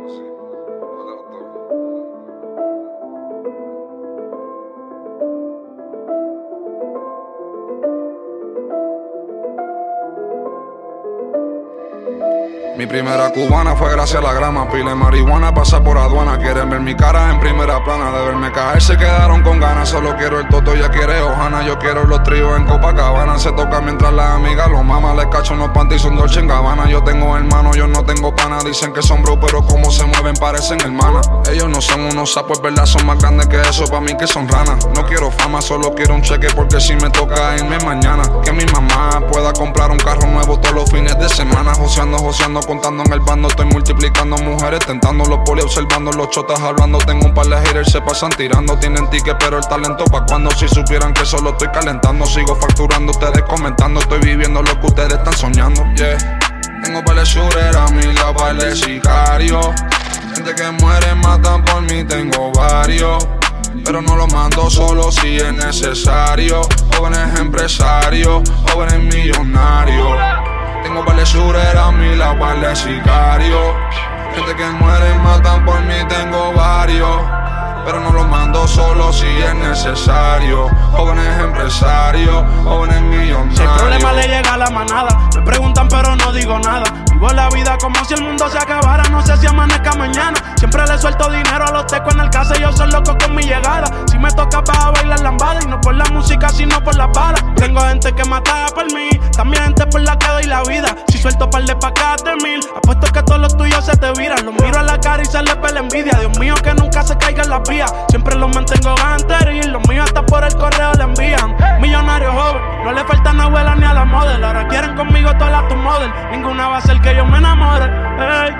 Mi primera cubana fue gracias a la grama. Pile marihuana, pasa por aduana. Quieren ver mi cara en primera plana. De verme caer se quedaron con ganas. Solo quiero el toto, ella quiere Ojana. Yo quiero los tríos en Copacabana. Se toca mientras las amigas los mamas. Les cacho unos panties, son Dolce & Gabbana. Yo tengo hermanos, yo no tengo pana. Dicen que son bro, pero como se mueven parecen hermanas. Ellos no son unos sapos, es verdad, son más grandes que eso. Pa' mí que son ranas. No quiero fama, solo quiero un cheque. Porque si me toca irme mañana. Que mi mamá pueda comprar un carro nuevo todos los fines de semana. Joseando, contando en el bando, estoy multiplicando mujeres, tentando los poli, observando los chotas hablando. Tengo un par de haters, se pasan tirando. Tienen ticket, pero el talento pa' cuando. Si supieran que solo estoy calentando, sigo facturando, ustedes comentando. Estoy viviendo lo que ustedes están soñando. Yeah. Tengo par de shooter a mi lado, par de sicario. Gente que muere, matan por mí, tengo varios. Pero no los mando solo si es necesario. Jóvenes empresarios, jóvenes millonarios. Tengo par de shooter a mi lado, par de sicario. Gente que muere y matan por mí, tengo varios. Pero no los mando solo si es necesario. Jóvenes empresarios, jóvenes millonarios. Si el problema le llega a la manada, me preguntan pero no digo nada. Vivo la vida como si el mundo se acabara. No sé si amanezca mañana. Siempre le suelto dinero a los tecos en el casa y yo soy loco con mi llegada. Si me toca para bailar lambada, y no por la música sino por las balas. Tengo gente que mata por mí, también gente por la que doy la vida. Si suelto par de pacas de 1000, apuesto que todos los tuyos se te viran. Los miro a la cara y se les ve la envidia. Dios mío, que nunca se caigan las vías. Siempre los mantengo ganteril, los míos hasta por el correo le envían. Millonario joven, no le faltan abuelas ni a la model. Ahora quieren conmigo todas las tu model. Ninguna va a hacer que yo me enamore. Hey.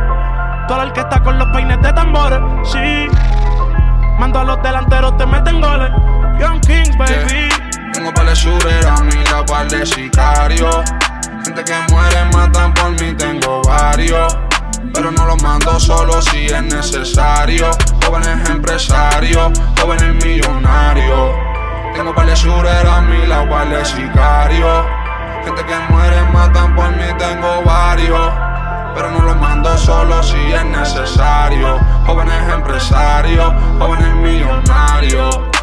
Toda el que está con los peines de tambores, sí. Mando a los delanteros, te meten goles. Young King, baby. Yeah. Tengo par de shooter a mi lado, par de sicarios. Gente que muere, matan por mí, tengo varios. Pero no los mando solo si es necesario. Jóvenes empresarios, jóvenes millonarios. Tengo par de shooter a mi lado, par de sicarios. Gente que muere, matan por mí, tengo varios. Pero no los mando solo si es necesario. Jóvenes empresarios, jóvenes millonarios.